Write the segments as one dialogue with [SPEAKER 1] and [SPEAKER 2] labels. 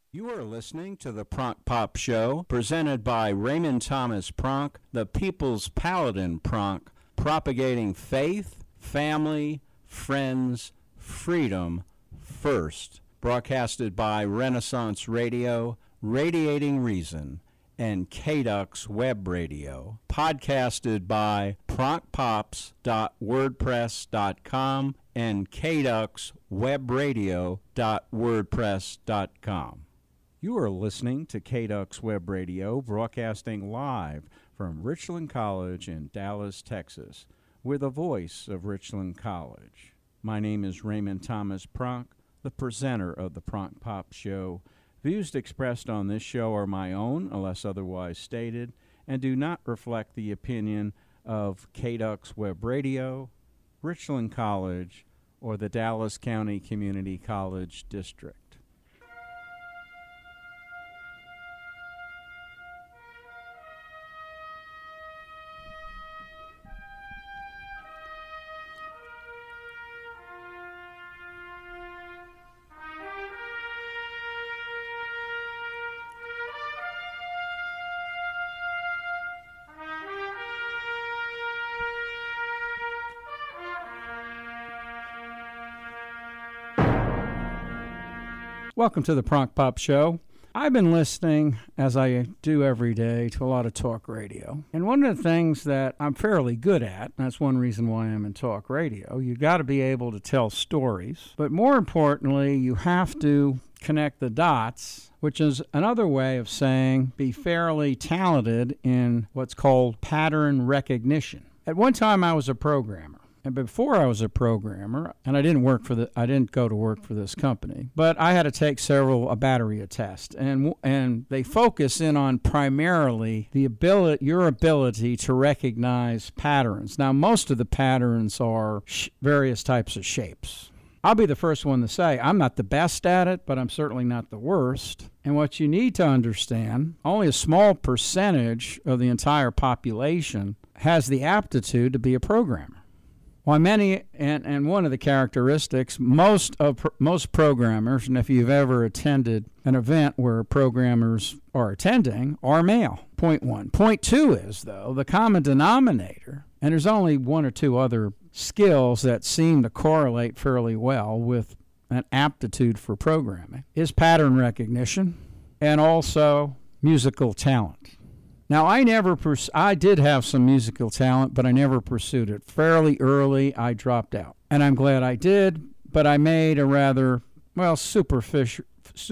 [SPEAKER 1] You are listening to the Pronk Pop Show, presented by Raymond Thomas Pronk, the People's Paladin Pronk, propagating faith, family, friends, freedom first. Broadcasted by Renaissance Radio, Radiating Reason, and KDUX Web Radio. Podcasted by pronkpops.wordpress.com and kduxwebradio.wordpress.com. You are listening to KDUX Web Radio, broadcasting live from Richland College in Dallas, Texas. We're the voice of Richland College. My name is Raymond Thomas Pronk, the presenter of the Pronk Pop Show. Views expressed on this show are my own, unless otherwise stated, and do not reflect the opinion of KDUX Web Radio, Richland College, or the Dallas County Community College District. Welcome to the Pronk Pop Show. I've been listening, as I do every day, to a lot of talk radio. And one of the things that I'm fairly good at, and that's one reason why I'm in talk radio, you got to be able to tell stories. But more importantly, you have to connect the dots, which is another way of saying be fairly talented in what's called pattern recognition. At one time, I was a programmer. And before I was a programmer, and I didn't go to work for this company, but I had to take a battery of tests, and they focus in on primarily your ability to recognize patterns. Now, most of the patterns are various types of shapes. I'll be the first one to say I'm not the best at it, but I'm certainly not the worst. And what you need to understand, only a small percentage of the entire population has the aptitude to be a programmer. Why many, and one of the characteristics, most programmers, and if you've ever attended an event where programmers are attending, are male, point one. Point two is, though, the common denominator, and there's only one or two other skills that seem to correlate fairly well with an aptitude for programming, is pattern recognition and also musical talent. Now, I did have some musical talent, but I never pursued it. Fairly early, I dropped out. And I'm glad I did, but I made a rather, superficial.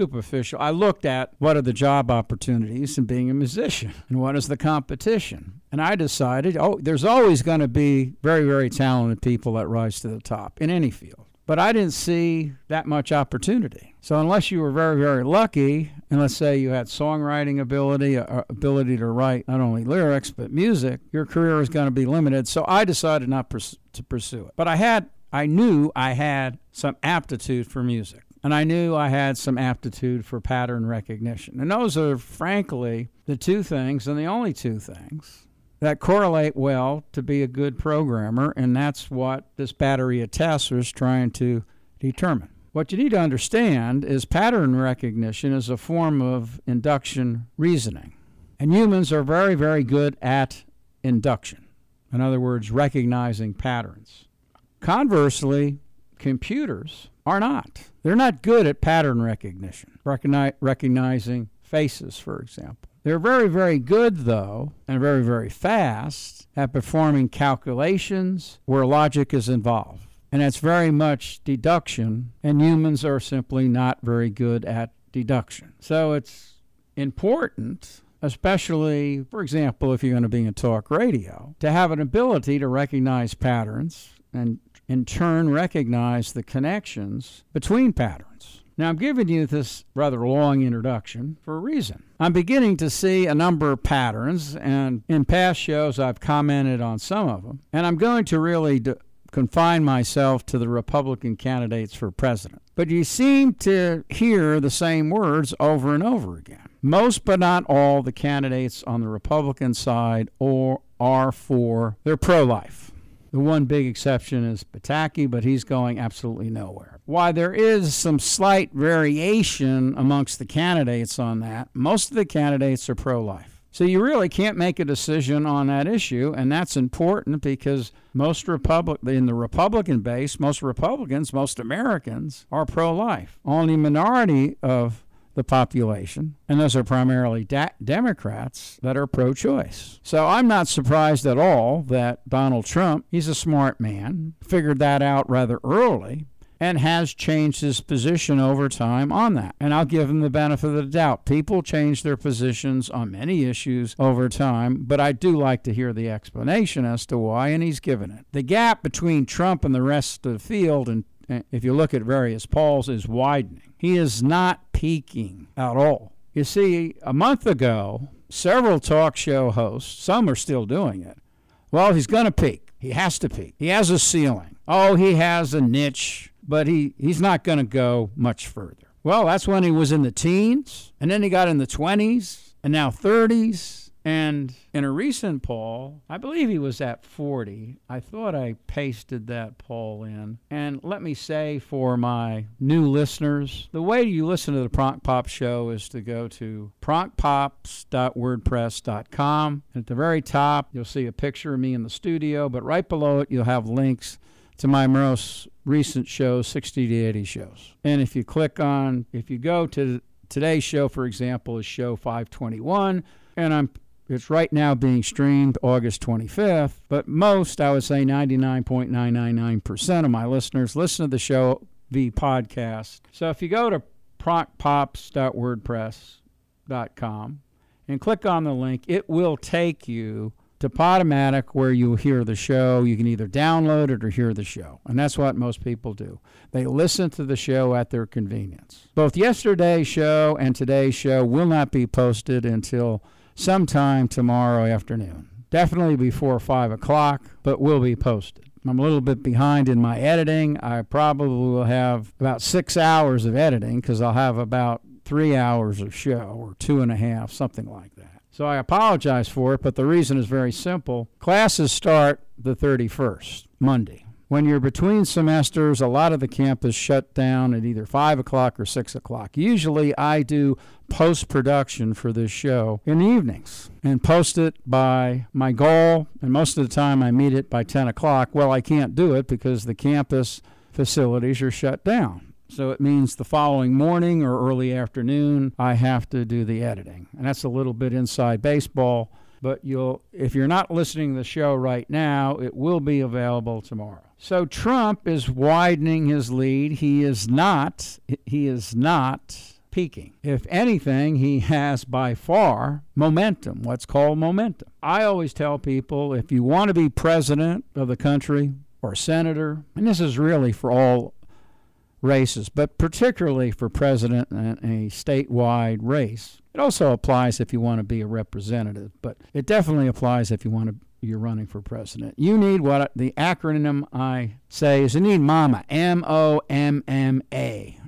[SPEAKER 1] I looked at what are the job opportunities in being a musician and what is the competition. And I decided, there's always going to be very, very talented people that rise to the top in any field. But I didn't see that much opportunity. So unless you were very, very lucky, and let's say you had songwriting ability to write not only lyrics but music, your career is going to be limited. So I decided not to pursue it. But I knew I had some aptitude for music, and I knew I had some aptitude for pattern recognition. And those are, frankly, the two things, and the only two things, that correlate well to be a good programmer, and that's what this battery of tests is trying to determine. What you need to understand is pattern recognition is a form of induction reasoning, and humans are very, very good at induction. In other words, recognizing patterns. Conversely, computers are not. They're not good at pattern recognition, recognizing faces, for example. They're very, very good, though, and very, very fast at performing calculations where logic is involved. And that's very much deduction, and humans are simply not very good at deduction. So it's important, especially, for example, if you're going to be in talk radio, to have an ability to recognize patterns and, in turn, recognize the connections between patterns. Now, I'm giving you this rather long introduction for a reason. I'm beginning to see a number of patterns, and in past shows I've commented on some of them, and I'm going to really confine myself to the Republican candidates for president. But you seem to hear the same words over and over again. Most but not all the candidates on the Republican side are pro-life. The one big exception is Pataki, but he's going absolutely nowhere. While there is some slight variation amongst the candidates on that, most of the candidates are pro-life. So you really can't make a decision on that issue, and that's important because in the Republican base, most Republicans, most Americans are pro-life. Only a minority of the population, and those are primarily Democrats, that are pro-choice. So I'm not surprised at all that Donald Trump, he's a smart man, figured that out rather early, and has changed his position over time on that. And I'll give him the benefit of the doubt. People change their positions on many issues over time, but I do like to hear the explanation as to why, and he's given it. The gap between Trump and the rest of the field, and if you look at various polls, is widening. He is not peaking at all. You see, a month ago, several talk show hosts, some are still doing it, well, he's going to peak. He has to peak. He has a ceiling. Oh, he has a niche, but he's not going to go much further. Well, that's when he was in the teens, and then he got in the 20s, and now 30s. And in a recent poll, I believe he was at 40. I thought I pasted that poll in. And let me say for my new listeners, the way you listen to the Pronk Pop Show is to go to pronkpops.wordpress.com. At the very top, you'll see a picture of me in the studio, but right below it, you'll have links to my most recent shows, 60 to 80 shows. And if you go to today's show, for example, is show 521, and it's right now being streamed August 25th, but most, I would say 99.999% of my listeners listen to the show via podcast. So if you go to pronkpops.wordpress.com and click on the link, it will take you to Podomatic, where you hear the show. You can either download it or hear the show. And that's what most people do. They listen to the show at their convenience. Both yesterday's show and today's show will not be posted until sometime tomorrow afternoon. Definitely before 5 o'clock, but will be posted. I'm a little bit behind in my editing. I probably will have about 6 hours of editing because I'll have about 3 hours of show, or 2.5, something like that. So I apologize for it, but the reason is very simple. Classes start the 31st, Monday. When you're between semesters, a lot of the campus shut down at either 5 o'clock or 6 o'clock. Usually I do post-production for this show in the evenings and post it by my goal, and most of the time I meet it by 10 o'clock. Well, I can't do it because the campus facilities are shut down. So it means the following morning or early afternoon, I have to do the editing. And that's a little bit inside baseball, but if you're not listening to the show right now, it will be available tomorrow. So Trump is widening his lead. He is not peaking. If anything, he has by far momentum, what's called momentum. I always tell people, if you want to be president of the country or senator, and this is really for all races, but particularly for president in a statewide race. It also applies if you want to be a representative, but it definitely applies if you're running for president. You need what the acronym I say is you need MOMMA, M-O-M-M-A,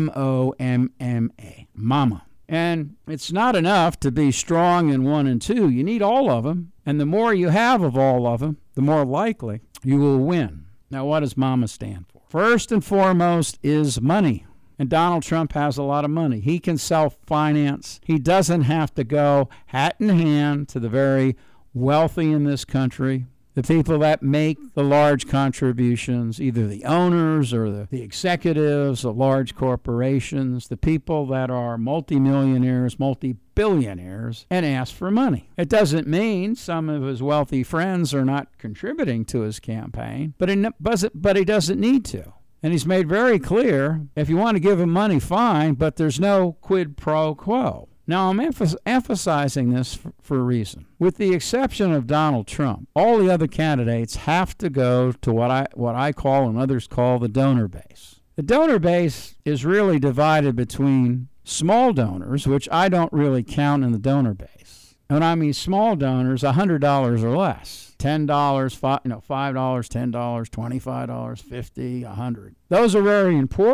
[SPEAKER 1] M-O-M-M-A, MOMMA. And it's not enough to be strong in 1 and 2. You need all of them, and the more you have of all of them, the more likely you will win. Now, what does MOMMA stand for? First and foremost is money. And Donald Trump has a lot of money. He can self-finance. He doesn't have to go hat in hand to the very wealthy in this country, the people that make the large contributions, either the owners or the executives of large corporations, the people that are multimillionaires, multi-billionaires, and ask for money. It doesn't mean some of his wealthy friends are not contributing to his campaign, but he doesn't need to. And he's made very clear, if you want to give him money, fine, but there's no quid pro quo. Now, I'm emphasizing this for a reason. With the exception of Donald Trump, all the other candidates have to go to what I call and others call the donor base. The donor base is really divided between small donors, which I don't really count in the donor base. And when I mean small donors, $100 or less. $10, $5, $10, $25, $50, $100. Those are very important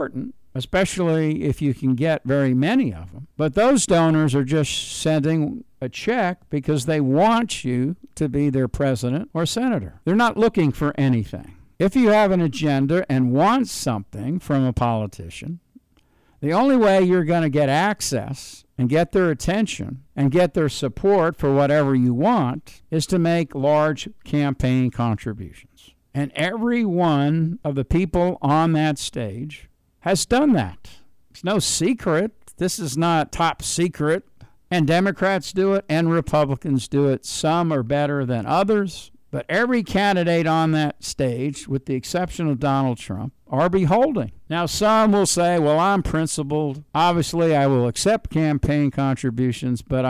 [SPEAKER 1] especially if you can get very many of them. But those donors are just sending a check because they want you to be their president or senator. They're not looking for anything. If you have an agenda and want something from a politician, the only way you're going to get access and get their attention and get their support for whatever you want is to make large campaign contributions. And every one of the people on that stage has done that. It's no secret. This is not top secret. And Democrats do it and Republicans do it. Some are better than others. But every candidate on that stage, with the exception of Donald Trump, are beholding. Now, some will say, well, I'm principled. Obviously, I will accept campaign contributions, but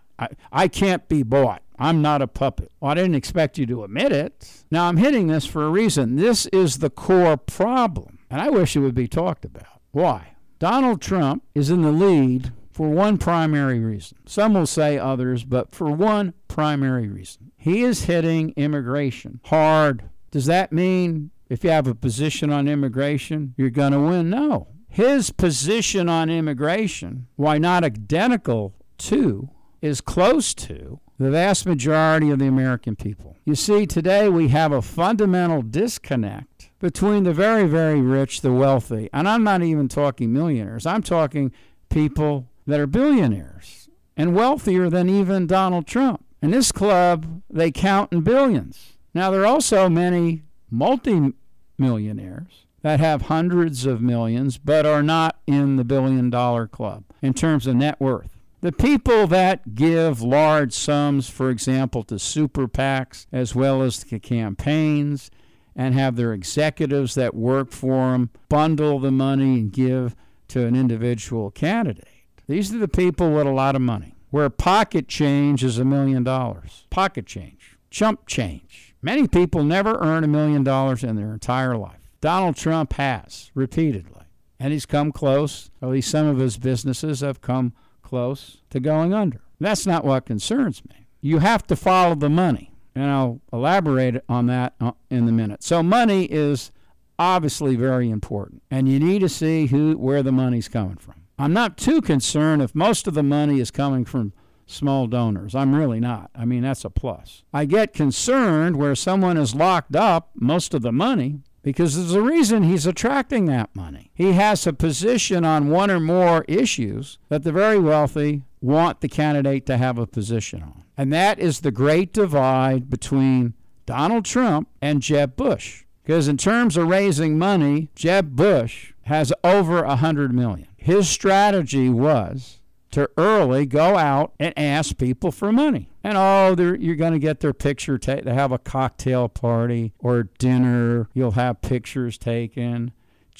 [SPEAKER 1] I can't be bought. I'm not a puppet. Well, I didn't expect you to admit it. Now, I'm hitting this for a reason. This is the core problem, and I wish it would be talked about. Why? Donald Trump is in the lead for one primary reason. Some will say others, but for one primary reason. He is hitting immigration hard. Does that mean if you have a position on immigration, you're going to win? No. His position on immigration, why not identical to, is close to the vast majority of the American people. You see, today we have a fundamental disconnect between the very, very rich, the wealthy, and I'm not even talking millionaires. I'm talking people that are billionaires and wealthier than even Donald Trump. In this club, they count in billions. Now, there are also many multi-millionaires that have hundreds of millions but are not in the billion-dollar club in terms of net worth. The people that give large sums, for example, to super PACs as well as to campaigns and have their executives that work for them bundle the money and give to an individual candidate. These are the people with a lot of money, where pocket change is $1 million. Pocket change, chump change. Many people never earn $1 million in their entire life. Donald Trump has, repeatedly, and he's come close. At least some of his businesses have come close to going under. That's not what concerns me. You have to follow the money, and I'll elaborate on that in a minute. So money is obviously very important, and you need to see where the money's coming from. I'm not too concerned if most of the money is coming from small donors. I'm really not. I mean, that's a plus. I get concerned where someone is locked up most of the money because there's a reason he's attracting that money. He has a position on one or more issues that the very wealthy want the candidate to have a position on. And that is the great divide between Donald Trump and Jeb Bush. Because in terms of raising money, Jeb Bush has over $100 million. His strategy was to early go out and ask people for money. And you're going to get their picture taken. They have a cocktail party or dinner. You'll have pictures taken.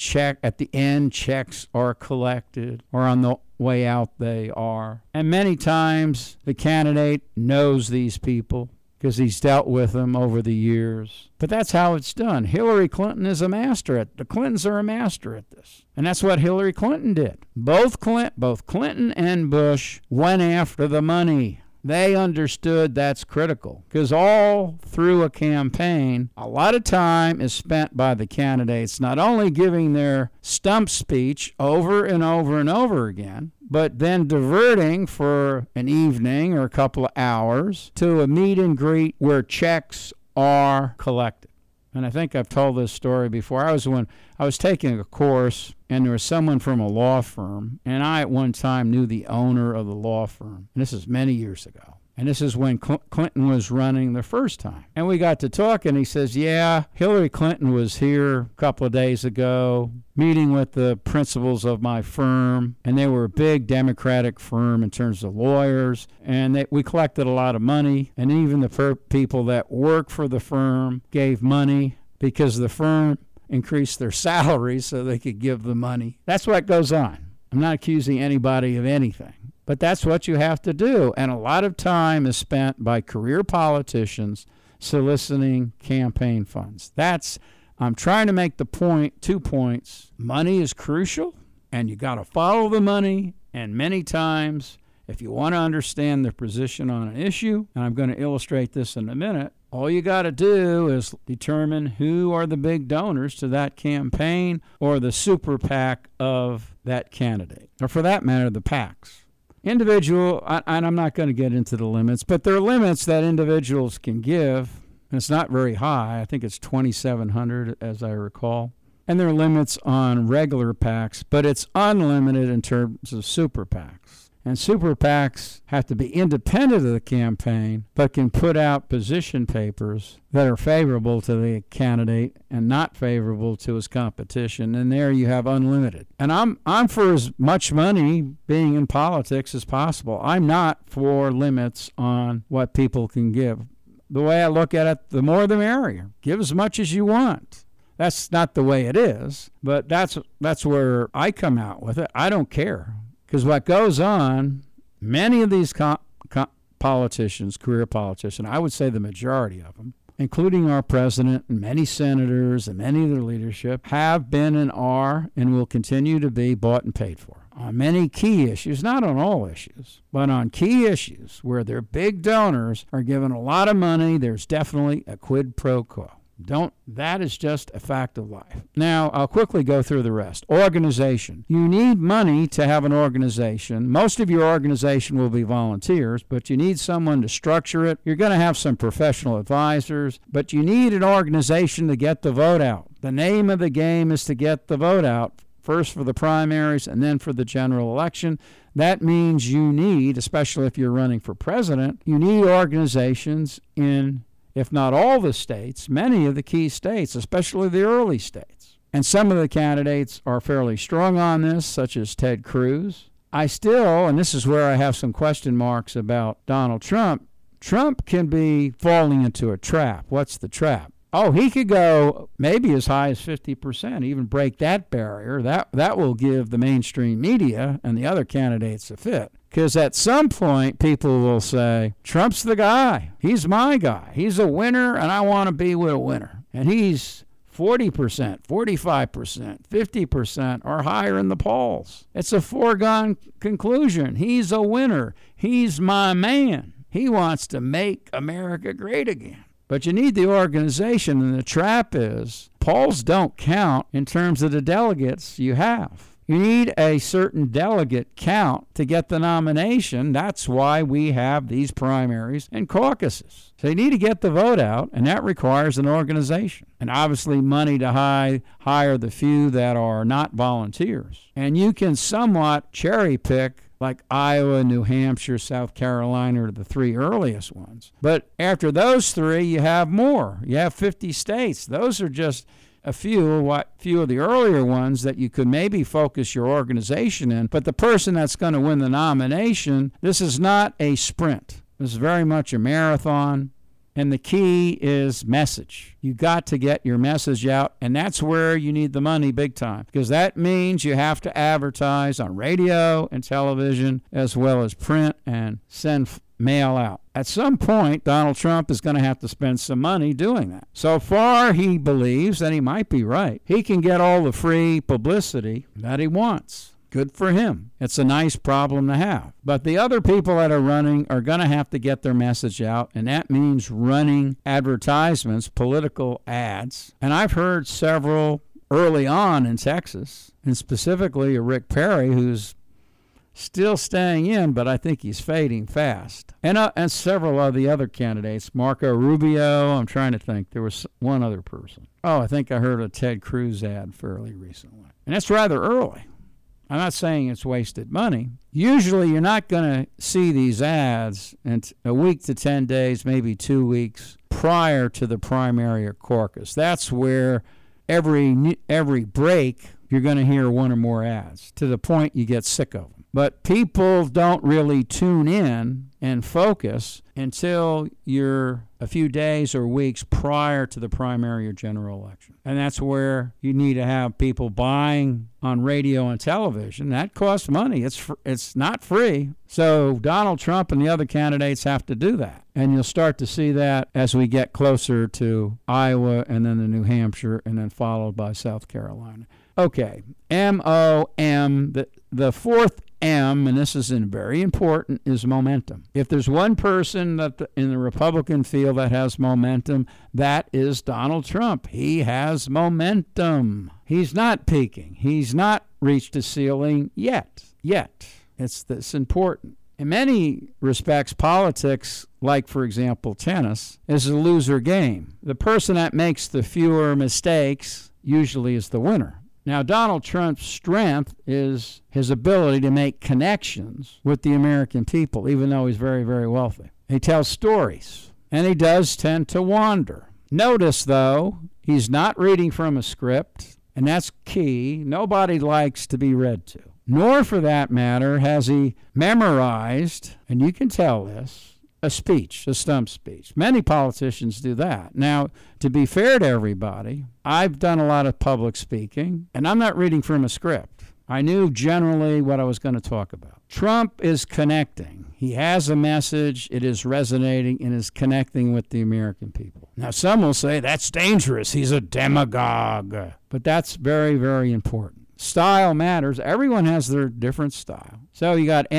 [SPEAKER 1] At the end, checks are collected, or on the way out they are. And many times the candidate knows these people because he's dealt with them over the years. But that's how it's done. Hillary Clinton is a master at it. The Clintons are a master at this. And that's what Hillary Clinton did. Both Clinton and Bush went after the money. They understood that's critical because all through a campaign, a lot of time is spent by the candidates not only giving their stump speech over and over and over again, but then diverting for an evening or a couple of hours to a meet and greet where checks are collected. And I think I've told this story before. I was taking a course, and there was someone from a law firm, and I at one time knew the owner of the law firm. And this is many years ago. And this is when Clinton was running the first time. And we got to talk, and he says, yeah, Hillary Clinton was here a couple of days ago meeting with the principals of my firm, and they were a big Democratic firm in terms of lawyers, and we collected a lot of money, and even the people that work for the firm gave money because the firm increased their salaries so they could give the money. That's what goes on. I'm not accusing anybody of anything. But that's what you have to do. And a lot of time is spent by career politicians soliciting campaign funds. I'm trying to make the point, 2 points. Money is crucial, and you got to follow the money. And many times, if you want to understand their position on an issue, and I'm going to illustrate this in a minute, All you got to do is determine who are the big donors to that campaign or the super PAC of that candidate, or for that matter, the PACs. Individual, and I'm not going to get into the limits, but there are limits that individuals can give. And it's not very high. I think it's $2,700, as I recall. And there are limits on regular PACs, but it's unlimited in terms of super PACs. And super PACs have to be independent of the campaign, but can put out position papers that are favorable to the candidate and not favorable to his competition. And there you have unlimited. And I'm for as much money being in politics as possible. I'm not for limits on what people can give. The way I look at it, the more the merrier. Give as much as you want. That's not the way it is, but that's where I come out with it. I don't care. Because what goes on, many of these politicians, career politicians, I would say the majority of them, including our president and many senators and many of their leadership, have been and are and will continue to be bought and paid for on many key issues, not on all issues, but on key issues where their big donors are given a lot of money. There's definitely a quid pro quo. That is just a fact of life. Now, I'll quickly go through the rest. Organization. You need money to have an organization. Most of your organization will be volunteers, but you need someone to structure it. You're going to have some professional advisors, but you need an organization to get the vote out. The name of the game is to get the vote out, first for the primaries and then for the general election. That means you need, especially if you're running for president, you need organizations in, if not all the states, many of the key states, especially the early states. And some of the candidates are fairly strong on this, such as Ted Cruz. I still, and this is where I have some question marks about Donald Trump, Trump can be falling into a trap. What's the trap? Oh, he could go maybe as high as 50%, even break that barrier. That will give the mainstream media and the other candidates a fit. Because at some point, people will say, Trump's the guy. He's my guy. He's a winner, and I want to be with a winner. And he's 40%, 45%, 50% or higher in the polls. It's a foregone conclusion. He's a winner. He's my man. He wants to make America great again. But you need the organization, and the trap is polls don't count in terms of the delegates you have. You need a certain delegate count to get the nomination. That's why we have these primaries and caucuses. So you need to get the vote out, and that requires an organization. And obviously money to hire the few that are not volunteers. And you can somewhat cherry pick, like Iowa, New Hampshire, South Carolina are the three earliest ones. But after those three, you have more. You have 50 states. Those are just a few of the earlier ones that you could maybe focus your organization in. But the person that's going to win the nomination, this is not a sprint. This is very much a marathon. And the key is message. You got to get your message out, and that's where you need the money big time, because that means you have to advertise on radio and television as well as print and send mail out. At some point, Donald Trump is going to have to spend some money doing that. So far, he believes, and he might be right, he can get all the free publicity that he wants. Good for him. It's a nice problem to have. But the other people that are running are going to have to get their message out, and that means running advertisements, political ads. And I've heard several early on in Texas, and specifically a Rick Perry, who's still staying in, but I think he's fading fast. And several of the other candidates, Marco Rubio, I'm trying to think. There was one other person. Oh, I think I heard a Ted Cruz ad fairly recently. And that's rather early. I'm not saying it's wasted money. Usually you're not going to see these ads in a week to 10 days, maybe 2 weeks prior to the primary or caucus. That's where every break you're going to hear one or more ads to the point you get sick of them. But people don't really tune in and focus until you're a few days or weeks prior to the primary or general election. And that's where you need to have people buying on radio and television. That costs money. It's not free. So Donald Trump and the other candidates have to do that. And you'll start to see that as we get closer to Iowa and then the New Hampshire and then followed by South Carolina. Okay, MOM, the fourth M, and this is very important, is momentum. If there's one person in the Republican field that has momentum, that is Donald Trump. He has momentum. He's not peaking. He's not reached a ceiling yet. It's important. In many respects, politics, like, for example, tennis, is a loser game. The person that makes the fewer mistakes usually is the winner. Now, Donald Trump's strength is his ability to make connections with the American people, even though he's very, very wealthy. He tells stories, and he does tend to wander. Notice, though, he's not reading from a script, and that's key. Nobody likes to be read to. Nor, for that matter, has he memorized, and you can tell this, a stump speech. Many politicians do that. Now, to be fair to everybody, I've done a lot of public speaking, and I'm not reading from a script. I knew generally what I was going to talk about. Trump is connecting. He has a message. It is resonating and is connecting with the American people. Now, some will say that's dangerous. He's a demagogue. But that's very, very important. Style matters. Everyone has their different style. So you got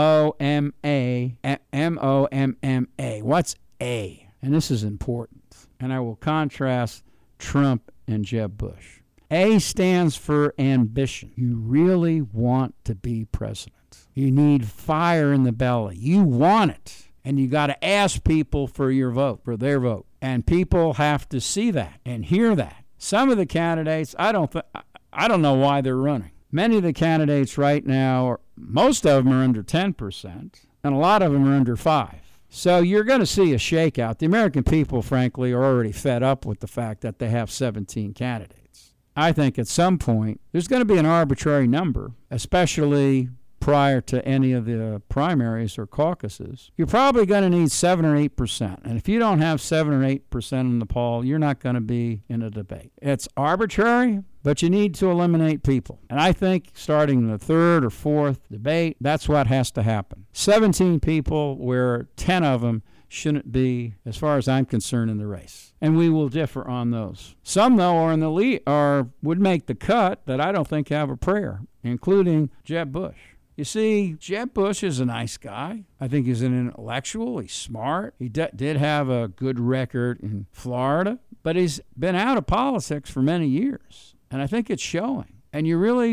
[SPEAKER 1] M-O-M-A, M-O-M-M-A. What's A? And this is important. And I will contrast Trump and Jeb Bush. A stands for ambition. You really want to be president. You need fire in the belly. You want it. And you got to ask people for your vote, for their vote. And people have to see that and hear that. Some of the candidates, I don't know why they're running. Many of the candidates right now, most of them are under 10%, and a lot of them are under 5%. So you're going to see a shakeout. The American people, frankly, are already fed up with the fact that they have 17 candidates. I think at some point there's going to be an arbitrary number, especially prior to any of the primaries or caucuses. You're probably going to need 7 or 8%. And if you don't have 7 or 8% in the poll, you're not going to be in a debate. It's arbitrary, but you need to eliminate people. And I think starting the third or fourth debate, that's what has to happen. 17 people where 10 of them shouldn't be, as far as I'm concerned, in the race. And we will differ on those. Some, though, are in the lead, would make the cut that I don't think have a prayer, including Jeb Bush. You see, Jeb Bush is a nice guy. I think he's an intellectual. He's smart. He did have a good record in Florida, but he's been out of politics for many years. And I think it's showing. And you really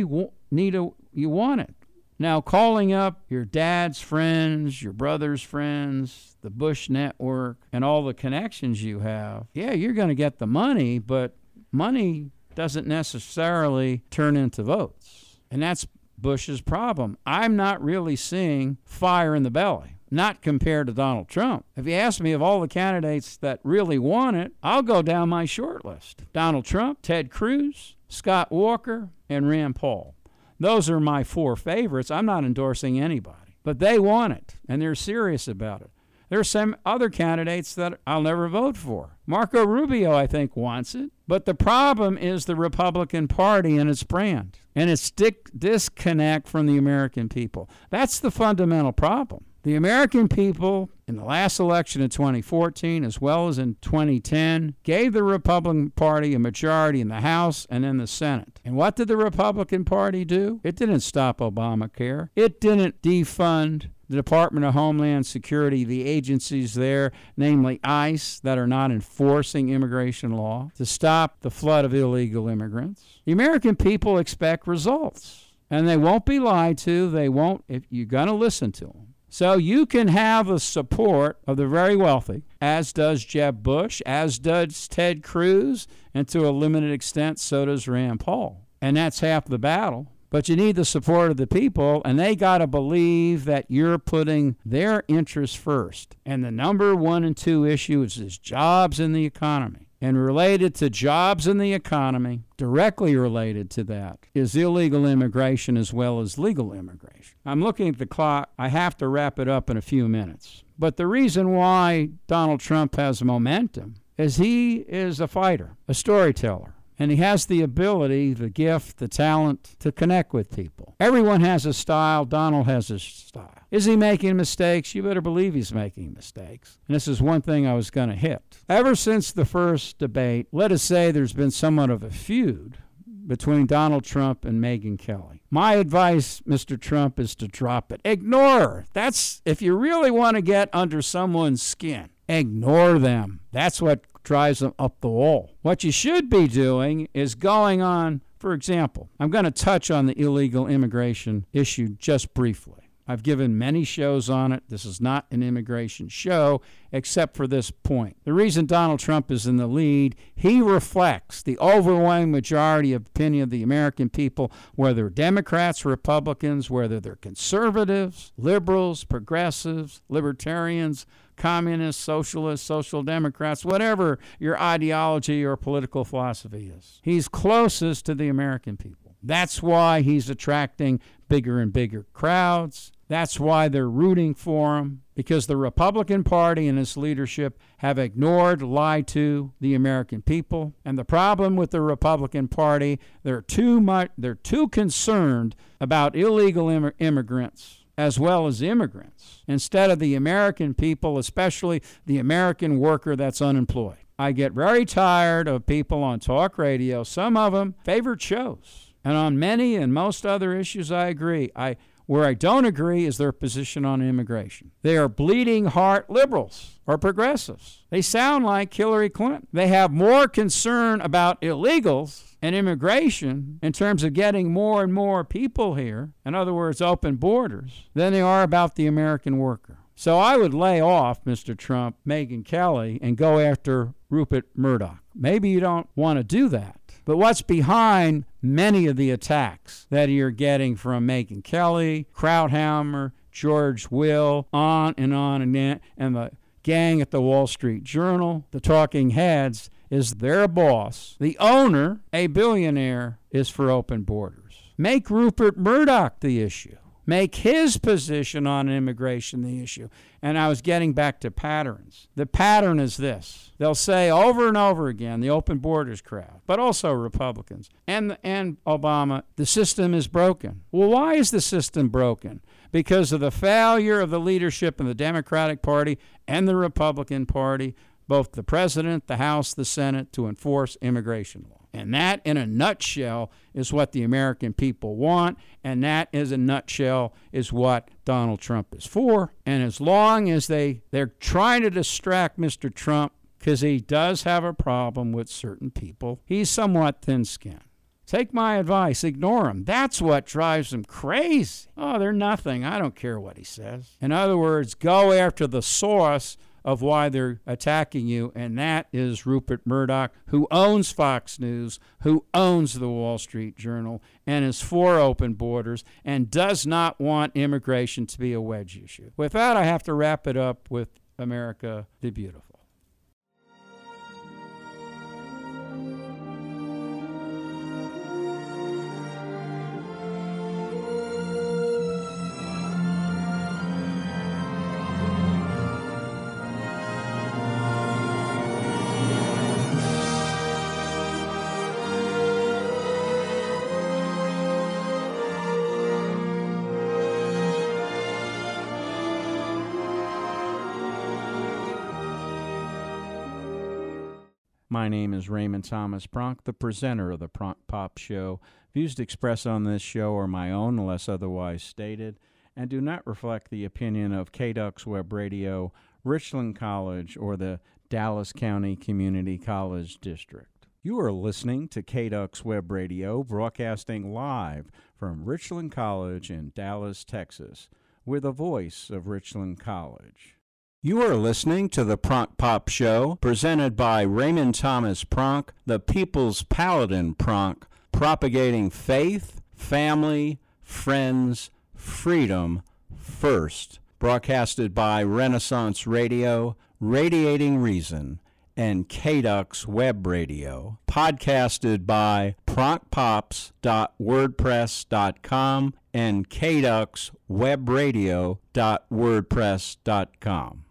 [SPEAKER 1] you want it. Now, calling up your dad's friends, your brother's friends, the Bush network, and all the connections you have, yeah, you're going to get the money, but money doesn't necessarily turn into votes. And that's Bush's problem. I'm not really seeing fire in the belly, not compared to Donald Trump. If you ask me of all the candidates that really want it, I'll go down my short list. Donald Trump, Ted Cruz, Scott Walker, and Rand Paul. Those are my 4 favorites. I'm not endorsing anybody, but they want it, and they're serious about it. There are some other candidates that I'll never vote for. Marco Rubio, I think, wants it. But the problem is the Republican Party and its brand and its disconnect from the American people. That's the fundamental problem. The American people, in the last election in 2014, as well as in 2010, gave the Republican Party a majority in the House and in the Senate. And what did the Republican Party do? It didn't stop Obamacare. It didn't defund the Department of Homeland Security, the agencies there, namely ICE, that are not enforcing immigration law, to stop the flood of illegal immigrants. The American people expect results, and they won't be lied to. They won't, if you're going to listen to them. So you can have the support of the very wealthy, as does Jeb Bush, as does Ted Cruz, and to a limited extent, so does Rand Paul. And that's half the battle. But you need the support of the people, and they got to believe that you're putting their interests first. And the number 1 and 2 issues is jobs in the economy. And related to jobs in the economy, directly related to that, is illegal immigration as well as legal immigration. I'm looking at the clock. I have to wrap it up in a few minutes. But the reason why Donald Trump has momentum is he is a fighter, a storyteller. And he has the ability, the gift, the talent to connect with people. Everyone has a style. Donald has a style. Is he making mistakes? You better believe he's making mistakes. And this is one thing I was going to hit. Ever since the first debate, let us say there's been somewhat of a feud between Donald Trump and Megyn Kelly. My advice, Mr. Trump, is to drop it. Ignore her. That's if you really want to get under someone's skin. Ignore them. That's what drives them up the wall. What you should be doing is going on, for example, I'm going to touch on the illegal immigration issue just briefly. I've given many shows on it. This is not an immigration show, except for this point. The reason Donald Trump is in the lead, he reflects the overwhelming majority of opinion of the American people, whether Democrats, Republicans, whether they're conservatives, liberals, progressives, libertarians, communists, socialists, social democrats, whatever your ideology or political philosophy is. He's closest to the American people. That's why he's attracting bigger and bigger crowds. That's why they're rooting for him, because the Republican Party and its leadership have ignored, lied to the American people. And the problem with the Republican Party, they're too concerned about illegal immigrants as well as immigrants, instead of the American people, especially the American worker that's unemployed. I get very tired of people on talk radio, some of them favorite shows. And on many and most other issues, I agree. Where I don't agree is their position on immigration. They are bleeding heart liberals or progressives. They sound like Hillary Clinton. They have more concern about illegals and immigration in terms of getting more and more people here, in other words, open borders, than they are about the American worker. So I would lay off, Mr. Trump, Megyn Kelly, and go after Rupert Murdoch. Maybe you don't want to do that. But what's behind many of the attacks that you're getting from Megyn Kelly, Krauthammer, George Will, on, and the gang at the Wall Street Journal, the talking heads, is their boss. The owner, a billionaire, is for open borders. Make Rupert Murdoch the issue. Make his position on immigration the issue. And I was getting back to patterns. The pattern is this. They'll say over and over again, the open borders crowd, but also Republicans and Obama, the system is broken. Well, why is the system broken? Because of the failure of the leadership in the Democratic Party and the Republican Party, both the president, the House, the Senate, to enforce immigration law. And that, in a nutshell, is what the American people want, and that, in a nutshell, is what Donald Trump is for. And as long as they're trying to distract Mr. Trump, because he does have a problem with certain people, he's somewhat thin-skinned. Take my advice, ignore him. That's what drives him crazy. Oh, they're nothing. I don't care what he says. In other words, go after the source of why they're attacking you, and that is Rupert Murdoch, who owns Fox News, who owns the Wall Street Journal, and is for open borders, and does not want immigration to be a wedge issue. With that, I have to wrap it up with America the Beautiful. My name is Raymond Thomas Pronk, the presenter of the Pronk Pop Show. Views expressed on this show are my own, unless otherwise stated, and do not reflect the opinion of KDUX Web Radio, Richland College, or the Dallas County Community College District. You are listening to KDUX Web Radio, broadcasting live from Richland College in Dallas, Texas. We're the voice of Richland College. You are listening to the Pronk Pop Show, presented by Raymond Thomas Pronk, the People's Paladin Pronk, propagating faith, family, friends, freedom first. Broadcasted by Renaissance Radio, Radiating Reason, and KDUX Web Radio. Podcasted by pronkpops.wordpress.com and kduxwebradio.wordpress.com.